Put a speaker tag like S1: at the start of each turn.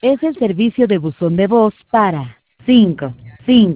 S1: Es el servicio de buzón de voz para 5, 5.